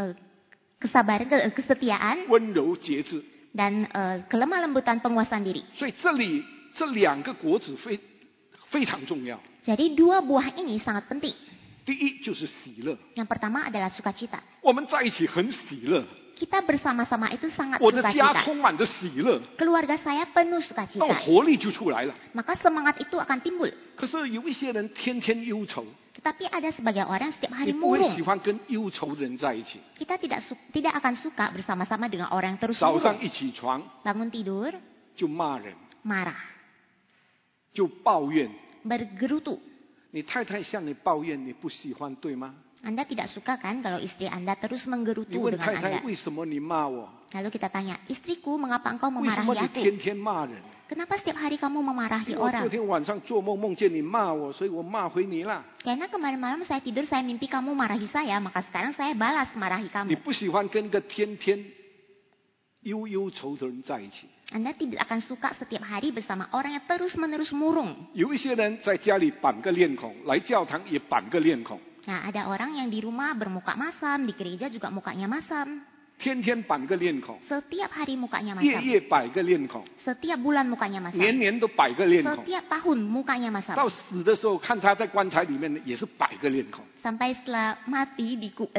kesabaran, kesetiaan, 温柔、节制。 dan kelemah lembutan penguasaan diri. 所以这里这两个果子非常重要。 Jadi dua buah ini sangat penting. 第一就是喜乐， Yang pertama adalah sukacita. 我们在一起很喜乐， Kita bersama-sama itu sangat 我的家 sukacita. 充满着喜乐， Keluarga saya penuh 那 sukacita. 活力就出来了。 Maka semangat itu akan timbul. 可是有一些人天天忧愁， Tetapi ada sebagian orang setiap 你 hari 不会喜 murung. 欢跟忧愁的人在一起。 Kita tidak akan suka bersama-sama dengan orang yang terus 早 murung. 上一起床 Bangun tidur, 就骂人， marah, 就抱怨。 bergerutu. 你太太向你抱怨，你不喜欢，对吗？ Anda tidak suka kan kalau istri Anda terus 你 menggerutu 问 dengan 太太 Anda. 为什么你骂我？ Lalu kita tanya, istriku mengapa engkau 为什么 memarahi 你 aku? 天天骂人？ Kenapa setiap hari kamu memarahi 我昨 orang? 天晚上做梦梦见你骂我，所以我骂回你啦。 Karena kemarin malam saya tidur, saya mimpi kamu marahi saya, maka sekarang saya balas marahi 你 kamu. 不喜欢跟个天天忧愁的人在一起。 Anda tidak akan suka setiap hari bersama orang yang terus-menerus murung. 有一些人在家里板个脸孔，来教堂也板个脸孔， Nah, ada orang yang di rumah bermuka masam, di gereja juga mukanya masam. 天天板个脸孔， Setiap hari mukanya 夜 masam. 夜摆个脸孔， Setiap bulan mukanya masam. 年年都摆个脸孔。 Setiap tahun mukanya 到 masam. 死的时候，看他在棺材里面也是摆个脸孔。 Sampai setelah mati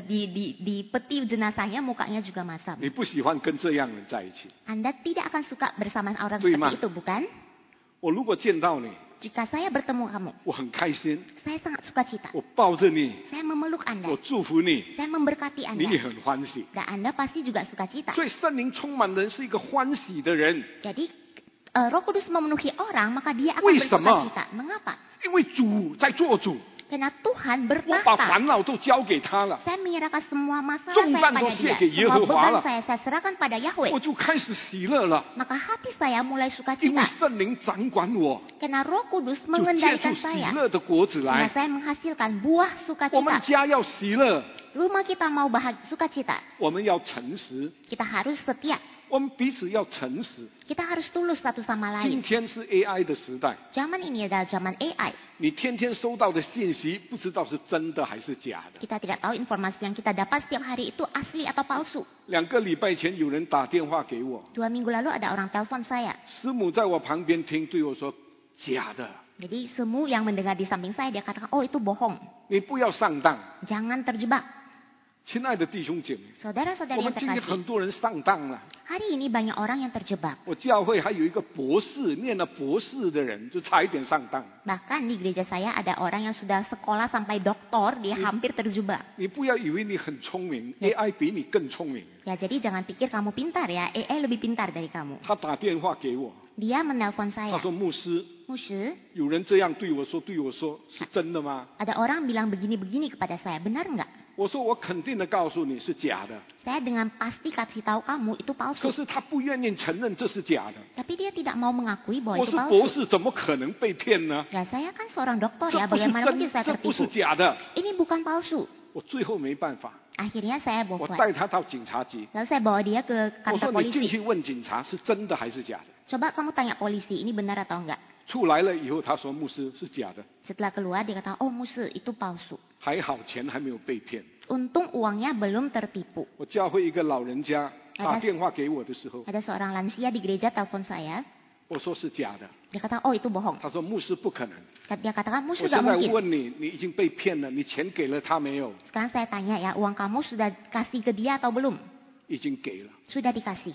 di peti jenazahnya mukanya juga masam. 你不喜欢跟这样的人在一起。 Anda tidak akan suka bersama orang 对吗？ seperti itu, bukan? 我如果见到你， Jika saya bertemu kamu, 我很开心， saya sangat sukacita. 我抱着你， Saya memeluk 我 Anda. 祝福你， Saya memberkati 你也 Anda. 很欢喜。 Dan Anda pasti juga sukacita. 所以圣灵充满人是一个欢喜的人， Jadi Roh Kudus memenuhi orang, maka dia akan 为什么？ bersukacita. Mengapa? 因为主在做主， Karena Tuhan 我把 bertata. 烦恼都交给他了， Saya menyerahkan semua masalah 重 saya 担都 pada 卸 dia. 给耶 Semua 和华 beban 了， saya serahkan pada 我 Yahweh. 就开始喜乐了， Maka hati saya mulai 因为 sukacita. 圣灵掌管我， Karena Roh Kudus 就结出 mengendalikan 喜 saya. 乐的果子 Karena 来。 saya menghasilkan buah 我们 sukacita. 家要喜乐， Rumah kita mau sukacita. 我们要诚实， Kita harus setia. 我们彼此要诚实。 Kita harus tulus satu sama 今 lain. 天是 AI 的时代， Zaman ini adalah zaman AI. 你天天收到的信息，不知道是真的还是假的。 Kita tidak tahu informasi yang kita dapat setiap hari itu asli atau palsu. 2个礼拜前有人打电话给我， 2 minggu lalu ada orang telepon saya. 师母在我旁边听，对我说：“假的， Jadi semua yang mendengar di samping saya, dia katakan, oh itu bohong. 你不要上当。 Jangan terjebak. ” 亲爱的弟兄姐妹， Saudara-saudari 我 yang 们今天 terkasih. 很多人上当了。 Hari ini banyak orang yang terjebak. 我教会还有一个博士，念了博士的人，就差一点上当。 Bahkan di gereja saya ada orang yang sudah sekolah sampai doktor, dia hampir terjebak. 你不要以为你很聪明，AI 比你更聪明。 Ya jadi jangan pikir kamu pintar ya, AI lebih pintar dari kamu. 他打电话给我， Dia menelpon 他 saya. 说：“牧师， Musuh, 有人这样对我说，是真的吗 ada orang bilang begini-begini kepada saya, benar nggak?？” 我说：“我肯定的告诉你是假的。 Saya dengan pasti kasih tahu kamu itu ” palsu. 可是他不愿意承认这是假的。 Tapi dia tidak mau mengakui bahwa 我 itu 是博 palsu. 士，怎么可能被骗呢？ Ya saya kan seorang dokter 这 ya, 不是 bagaimana 真 mungkin saya 这不是 tertipu. 假的。 Ini bukan palsu. 我最后没办法， Akhirnya saya 我 buat. 带他到警察局。 Lalu saya bawa dia ke 我说 kantor 你进 polisi. 去问警察是真的还是假的。 Coba kamu tanya polisi, ini benar atau enggak? 出来了以后，他说牧师是假的， Setelah keluar dia kata, oh musuh itu palsu. 还好钱还没有被骗。 Untung uangnya belum tertipu. 我教会一个老人家打电话给我的时候， Ada seorang lansia di gereja telepon saya. 我说是假的， Dia kata, oh itu bohong. 他说牧师不可能。 Dia katakan, 我 musuh 现 gak 在 mungkin. 问你，你已经被骗了，你钱给了他没有？ Sekarang saya tanya ya, uang kamu sudah kasih ke dia atau belum? 已经给了。 Sudah dikasih.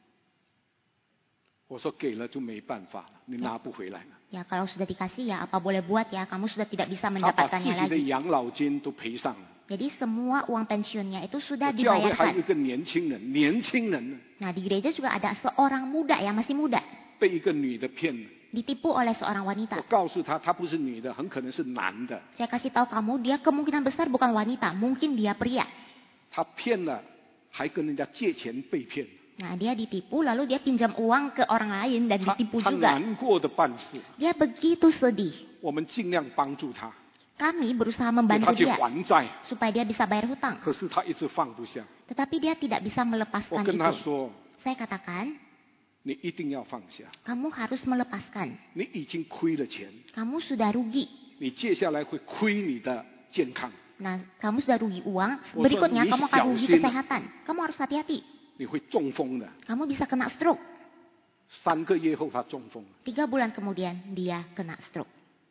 我说给了就没办法了，你拿不回来了。 Ya kalau sudah dikasih ya apa boleh buat ya, kamu sudah tidak bisa 他把自 mendapatkannya 己的 lagi. 养老金都赔上了。 Jadi semua uang pensiunnya itu 我 sudah 教会还有一 dibayarkan. 个年轻人，年轻人呢 Nah di gereja juga ada seorang muda ya, masih muda. 被一个女的骗了。 Ditipu oleh seorang 我 wanita. 告诉他，他不是女的，很可能是男的。 Saya kasih tahu kamu, dia kemungkinan besar bukan wanita, mungkin dia pria. 他骗了，还跟人家借钱被骗， Nah dia ditipu lalu dia pinjam uang ke orang lain dan 他 ditipu 他 juga. 难过的半死。 Dia begitu sedih. 我们尽量帮助他， Kami berusaha 给他 membantu 去 dia 还债， supaya dia bisa bayar hutang. 可是他一直放不下。 Tetapi dia tidak bisa 我 melepaskan 跟他 itu. 说， Saya katakan, 你一定要放下， kamu harus melepaskan. 你已经亏了钱， Kamu sudah rugi. 你接下来会亏你的健康， Nah, kamu sudah rugi uang. Oh, Berikutnya so, kamu akan rugi ini kesehatan. Kamu harus hati-hati. 你会中风的。 Kamu bisa kena stroke. 3个月后他中风了， 3 bulan kemudian dia kena stroke.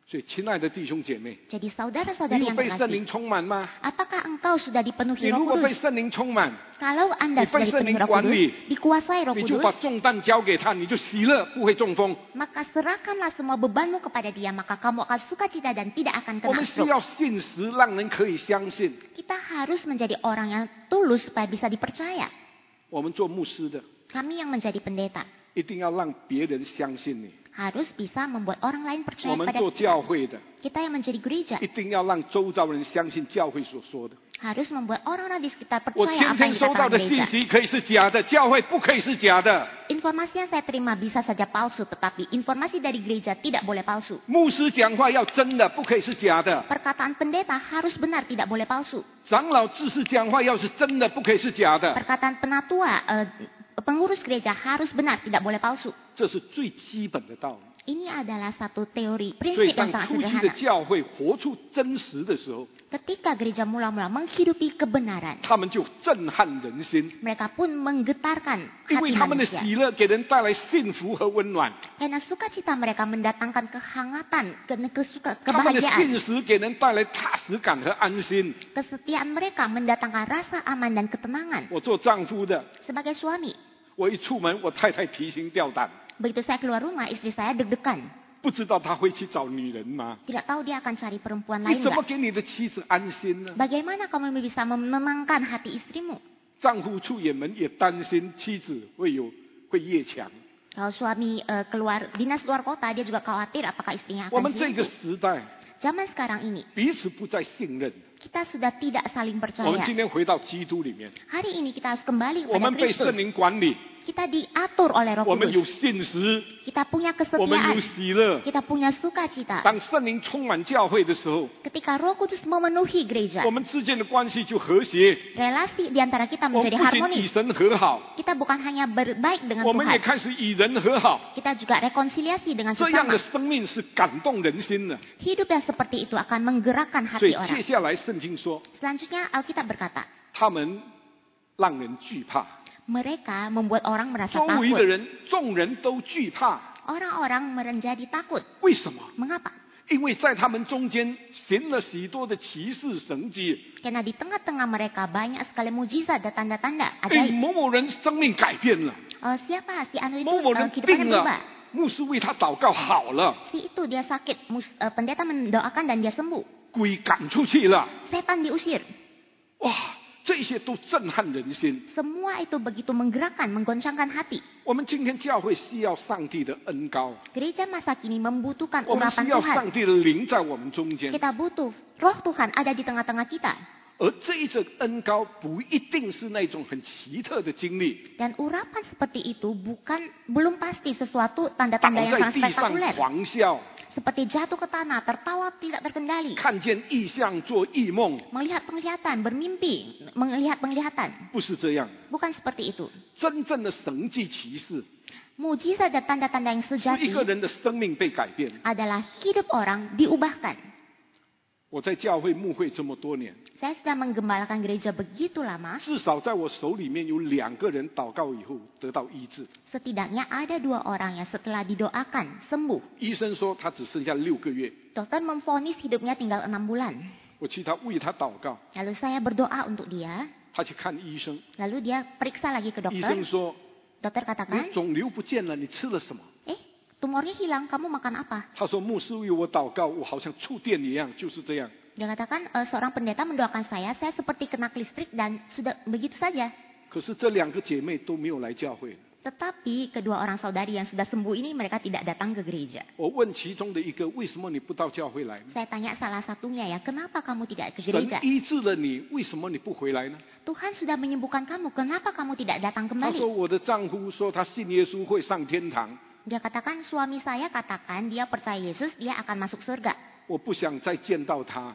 所以，亲爱的弟兄姐妹， Jadi 你 saudara-saudari 有 yang 被圣 terkasih, 灵充满吗？ apakah engkau sudah 你 dipenuhi 如 Roh 果被 Kudus? 圣灵充满， Kalau Anda sudah Dipenuhi dipenuhi Roh Tuhan Kudus, Li. dikuasai Roh 你就把 Kudus, 重担交给他，你就喜乐，不会中风。 maka serahkanlah semua bebanmu kepada Dia, maka kamu akan sukacita dan tidak akan 我 kena 们需 stroke. 要信实，让人可以相信。 Kita harus menjadi orang yang tulus supaya bisa dipercaya. 我们做牧师的， Kami yang menjadi pendeta 一定要让别人相信你。 harus bisa membuat orang lain 我 percaya 们 pada 做 kita. 教会的， Kita yang menjadi gereja 一定要让周遭人相信教会所说的。 harus membuat orang-orang di sekitar 我 percaya 天 apa 天 yang 收到 dikatakan 的信 gereja. 息可以是假的，教会不可以是假的。 Informasi yang saya terima bisa saja palsu, tetapi informasi dari gereja tidak boleh palsu. 牧师讲话要真的，不可以是假的。 Perkataan pendeta harus benar, tidak boleh palsu. 长老执事讲话要是真的，不可以是假的。 Perkataan penatua, pengurus gereja harus benar, tidak boleh palsu. 这是最基本的道理。 Ini adalah satu teori, 所以 prinsip yang 当 sangat 初期的 sederhana. 教会活出真实的时候， Ketika gereja mula-mula menghidupi kebenaran, 他们就震撼人心， mereka pun menggetarkan 因为 hati 他们的 manusia. 喜乐给人带来幸福和温暖， Karena sukacita mereka mendatangkan kehangatan, 他们的 kebahagiaan. 信实给人带来踏实感和安心。 Kesetiaan mereka mendatangkan rasa aman dan ketenangan. 我做丈夫的， Sebagai suami, 我一出门，我太太提心吊胆， begitu saya keluar rumah, istri saya deg-degan. 不知道她会去找女人吗？ Tidak tahu dia akan cari perempuan 你 lain 怎么 nggak? 给你的妻子安心呢？ Bagaimana kamu bisa menenangkan hati istrimu? 丈夫出远门也担心妻子会夜强。 Kalau suami keluar dinas luar kota, dia juga khawatir apakah istrinya 我 akan 们这个 selingkuh. 时代 Zaman sekarang ini, 彼此不再信任。 kita sudah tidak saling 我们 percaya. 今天回到基督里面， Hari ini kita harus kembali 我 kepada 们被圣 Kristus. 灵管理， Kita diatur oleh Roh 我们有 Kudus. 信实， Kita punya 我们有 kesetiaan. 喜乐。 Kita punya sukacita. 当圣灵充满教会的时候， Ketika Roh Kudus memenuhi gereja, 我们之间的关系就和谐， relasi di antara kita 我们 menjadi 不仅与 harmonis. 神和好， Kita bukan hanya berbaik dengan 我们也 Tuhan, 开始与人和好。 kita juga rekonsiliasi dengan 这样的 sesama. 生命是感动人心的。 Hidup yang seperti itu akan menggerakkan 所以 hati 接 orang. 下来圣经说， Selanjutnya Alkitab berkata, 他们让人惧怕， mereka membuat orang merasa 周围的 takut. 人，众人都惧怕。 Orang-orang menjadi takut. 为什么？ Mengapa? 因为在他们中间行了许多的奇事神迹。 Karena di tengah-tengah mereka banyak sekali mujizat dan tanda-tanda 哎， ajaib. 某某人生命改变了， Siapa si anu itu 某某人 kehidupannya 病 berubah. 了，牧师为他祷告好了， Si itu dia sakit, pendeta mendoakan dan dia sembuh. 鬼赶出去了。 Setan diusir. 哇，这些都震撼人心。 Semua itu begitu menggerakkan, menggoncangkan hati. 我们今天教会需要上帝的恩膏， Gereja masa kini membutuhkan 我们 urapan 需要 Tuhan. 上帝的灵在我们中间。 Kita butuh roh Tuhan ada di tengah-tengah kita. 而这一种恩膏不一定是那种很奇特的经历， Dan urapan seperti itu belum pasti sesuatu 倒 tanda-tanda yang 在 sangat 地上 spektakuler. 狂笑， Seperti jatuh ke tanah, tertawa tidak terkendali. 看见异象做异梦， Melihat penglihatan, bermimpi, melihat penglihatan. 不是这样。 Bukan seperti itu. 真正的神迹奇事， Mujizat dan tanda-tanda yang 是一 sejati 个人的生命被改变。 adalah hidup orang diubahkan. 我在教会牧会这么多年， Saya sudah menggembalakan gereja begitu lama. 至少在我手里面有2个人祷告以后得到医治。 Setidaknya ada 2 orang yang setelah didoakan sembuh. 医生说他只剩下6个月， Dokter memvonis hidupnya tinggal 6 bulan. 我去为他祷告， Lalu saya berdoa untuk dia. 他去看医生， Lalu dia periksa lagi ke 医 dokter. 生说 Dokter 你 katakan, 肿瘤不见了，你吃了什么？ tumornya hilang, kamu makan apa? 他说牧师为我祷告，我好像触电一样，就是这样。 Dia katakan, seorang pendeta mendoakan saya seperti kena listrik dan sudah begitu saja. 可是这2个姐妹都没有来教会。 Tetapi kedua orang saudari yang sudah sembuh ini mereka tidak datang ke gereja. 我问其中的一个，为什么你不到教会来呢？ Saya tanya salah satunya ya, kenapa kamu tidak ke 神 gereja? 医治了你，为什么你不回来呢？ Tuhan sudah menyembuhkan kamu, kenapa kamu tidak datang 他说 kembali? 我的丈夫说他信耶稣会上天堂， Dia katakan, suami saya katakan dia percaya Yesus, dia akan masuk surga. 我不想再见到他。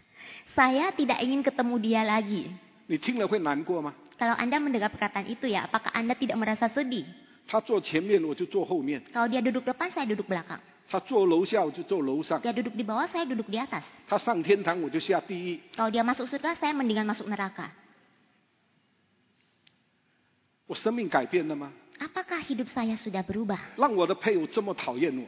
Saya tidak ingin ketemu dia lagi. 你听了会难过吗？ Kalau Anda mendengar perkataan itu ya, apakah Anda tidak merasa sedih? 他坐前面，我就坐后面； Kalau dia duduk depan, saya duduk belakang. 他坐楼下，我就坐楼上； Dia duduk di bawah, saya duduk di atas. 他上天堂，我就下地狱。 Kalau dia masuk surga, saya mendingan masuk neraka. 我生命改变了吗？ Apakah hidup saya sudah berubah? 让我的配偶这么讨厌我，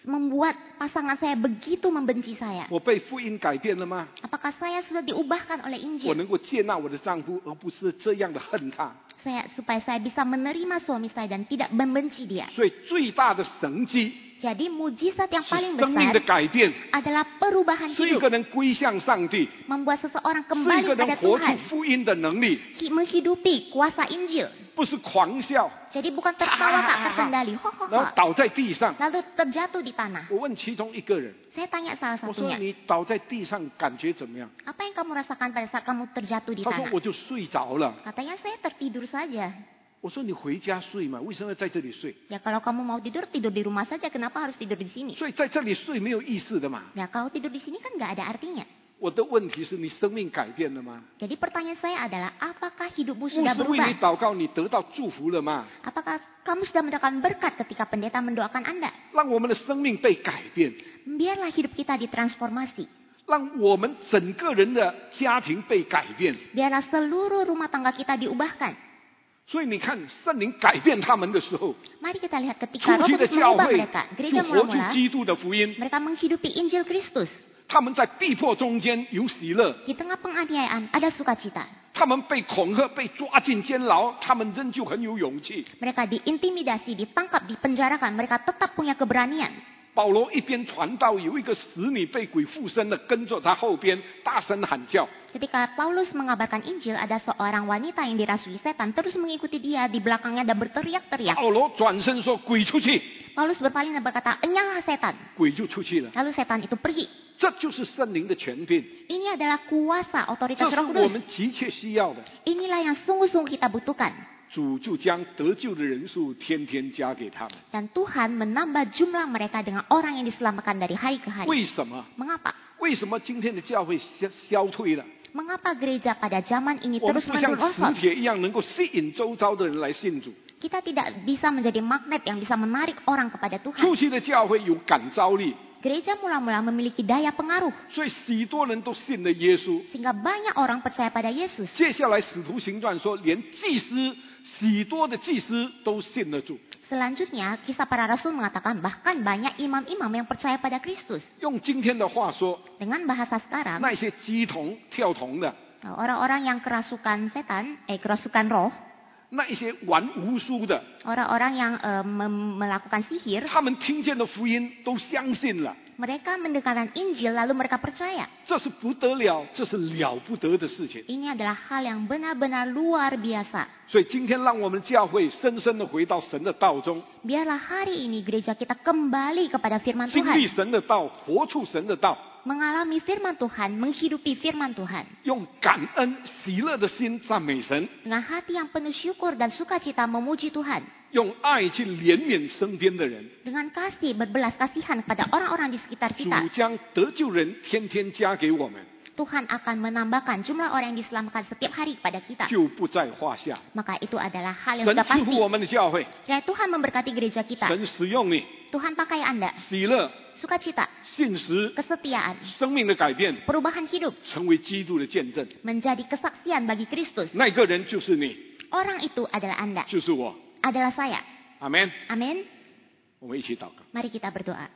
membuat pasangan saya begitu membenci saya? 我被福音改变了吗？ Apakah saya sudah diubahkan oleh 我 Injil? 能够接纳我的丈夫，而不是这样的恨他。 Supaya saya bisa menerima suami saya dan tidak membenci dia. 所以最大的神迹 Jadi mujizat yang 是 paling 生命的 besar 改变， adalah perubahan 是一 hidup. 个人归向上帝， Membuat seseorang 是一 kembali 个人 pada 活出 Tuhan. 福音的能力， Menghidupi kuasa Injil. 不是狂笑， Jadi bukan tertawa tak terkendali. 然后倒在地上。 Lalu terjatuh di tanah. 我问其中一个人， Saya tanya salah 我说 satunya. 你倒在地上感觉怎么样？ Apa yang kamu rasakan pada saat kamu terjatuh di 他说 tanah? 我就睡着了。 Katanya saya tertidur saja. 我说你回家睡嘛，为什么要在这里睡？ Ya kalau kamu mau tidur, tidur di rumah saja. Kenapa harus tidur di sini? 所以在这里睡没有意思的嘛。 Ya kalau tidur di sini kan nggak ada artinya. 我的问题是你生命改变了吗？ Jadi pertanyaan saya adalah, apakah hidupmu 牧 sudah 师为你 berubah? 祷告，你得到祝福了吗？ Apakah kamu sudah mendapatkan berkat ketika pendeta mendoakan Anda? 让我们的生命被改变， Biarlah hidup kita ditransformasi. 让我们整个人的家庭被改变。 Biarlah seluruh rumah tangga kita diubahkan. 所以你看，圣灵改变他们的时候， Mari kita lihat 初 ketika Roh 期的 Kudus 教 mengubah 会 mereka. 就 Gereja 活出 mula-mula 基督的福音， mereka menghidupi Injil Kristus. 他们在逼迫中间有喜乐， Di tengah penganiayaan ada sukacita. 他们被恐吓、被抓进监牢，他们仍旧很有勇气。 Mereka diintimidasi, ditangkap, dipenjarakan. Mereka tetap punya keberanian. 保罗一边传道，有一个使女被鬼附身的跟着他后边，大声喊叫。 Ketika Paulus mengabarkan Injil, ada seorang wanita yang dirasui setan terus mengikuti dia di belakangnya dan berteriak-teriak. 保罗转身说：“鬼出去！” Paulus berpaling dan berkata, "Enyahlah setan." 鬼就出去了。 Lalu setan itu pergi. 这就是圣灵的权柄， Ini adalah kuasa 这 otoritas 是 Roh 我 Kudus. 们急切需要的。 Inilah yang sungguh-sungguh kita butuhkan. 主就将得救的人数天天加给他们。 Dan Tuhan menambah jumlah mereka dengan orang yang diselamatkan dari hari ke hari. 为什么？ Mengapa? 为什么今天的教会消退了？ Mengapa gereja pada zaman ini 我们 terus 不像 menerus 磁 kosong? 铁一样能够吸引周遭的人来信主。 Kita tidak bisa menjadi magnet yang bisa menarik orang kepada Tuhan. 初期的教会有感召力， Gereja mula-mula memiliki daya pengaruh. 所以许多人都信了耶稣。 Sehingga banyak orang percaya pada Yesus. 接下来使徒行传说，连祭司许多的祭司都信了主。 Selanjutnya, kisah para rasul mengatakan bahkan banyak imam-imam yang percaya pada Kristus. 用今天的话说， Dengan bahasa sekarang, 那些鸡童跳童的， orang-orang yang kerasukan kerasukan roh, 那一些玩巫术的， orang-orang yang melakukan sihir, 他们听见了福音都相信了。 mereka mendengarkan Injil lalu mereka percaya. 这是不得了，这是了不得的事情。 Ini adalah hal yang benar-benar luar biasa. 所以今天让我们教会深深的回到神的道中， Biarlah hari ini gereja kita kembali kepada firman 经历 Tuhan. 神的道，活出神的道， Mengalami firman Tuhan, menghidupi firman Tuhan. 用感恩喜乐的心赞美神， Dengan hati yang penuh syukur dan sukacita memuji Tuhan. 用爱去怜悯身边的人。 Dengan kasih, berbelas kasihan kepada orang-orang di sekitar 主 kita. 将得救人天天加给我们， Tuhan akan menambahkan jumlah orang yang diselamatkan setiap hari kepada kita. 就不在话下。 Maka itu adalah hal yang 神 sudah 赐 pasti. 福我们的教会， Dan Tuhan memberkati gereja kita. 神使用你， Tuhan pakai Anda. 喜乐、 Sukacita, 信实、 kesetiaan, 生命的改变， perubahan hidup, 成为基督的见证。 menjadi kesaksian bagi Kristus. 那个人就是你， Orang itu adalah Anda, 就是我。 adalah saya. 阿门。 Amin. 我们一起祷告。 Mari kita berdoa.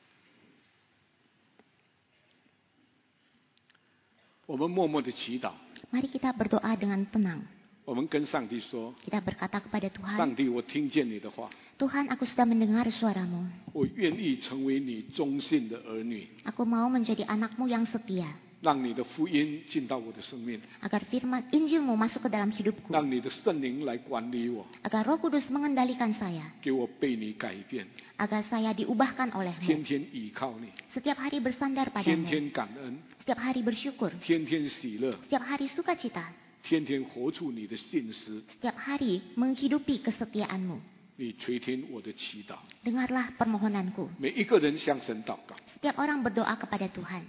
我们默默的祈祷， Mari kita berdoa dengan tenang. 我们跟上帝说 Kita berkata kepada：“ 上 Tuhan, 帝，我听见你的话， Tuhan, aku sudah mendengar suaramu. 我愿意成为你忠信的儿女， Aku mau menjadi anakmu yang setia. 让你的福音进到我的生命， Agar firman Injilmu masuk ke dalam hidupku. 让你的圣灵来管理我， Agar Roh Kudus mengendalikan saya. 给我被你改变， Agar saya diubahkan 天 olehmu. 天倚靠你， Setiap hari bersandar 天 padamu. 天感恩， Setiap hari bersyukur. 天天喜乐， Setiap hari sukacita. 天天活出你的信实。 Setiap hari menghidupi kesetiaanmu. 你垂听我的祈祷， Dengarlah permohonanku. 每一个人向神祷告。 Setiap orang berdoa kepada Tuhan.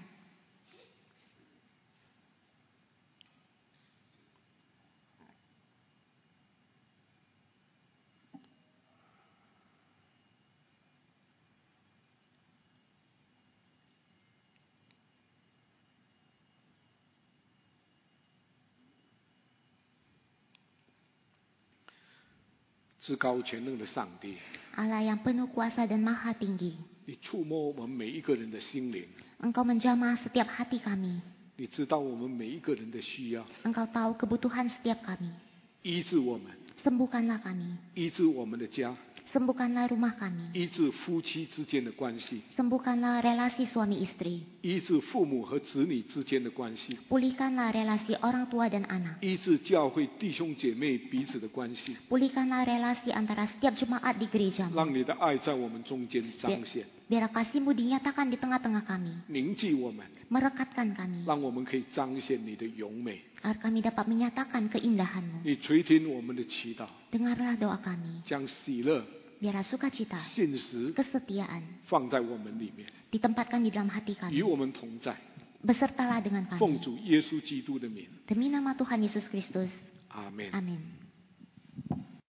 至高全能的上帝， Allah yang penuh kuasa dan maha tinggi. 你触摸我们每一个人的心灵， Engkau menjamah setiap hati kami. 你知道我们每一个人的需要， Engkau tahu kebutuhan setiap kami. 医治我们， Sembuhkanlah kami. 医治我们的家， Sembuhkanlah rumah kami. 医治夫妻之间的关系， Sembuhkanlah relasi suami istri. 医治父母和子女之间的关系， Pulihkanlah relasi orang tua dan anak. 医治教会弟兄姐妹彼此的关系， Pulihkanlah relasi antara setiap jemaat di gerejamu. 让你的爱在我们中间彰显， Biar kasih-Mu dinyatakan di tengah-tengah kami. 凝聚我们， Merekatkan kami. 让我们可以彰显你的荣美。 Agar kami dapat menyatakan keindahan-Mu. 你垂听我们的祈祷， Dengarlah doa kami. 将喜乐、 Biarlah sukacita, 信实 kesetiaan 放在我们里面， ditempatkan di dalam hati 与 kami. 我们同在。 Besertalah dengan 奉 kami. 主耶稣基督的名， Demi nama Tuhan Yesus Kristus. 阿门。 Amin.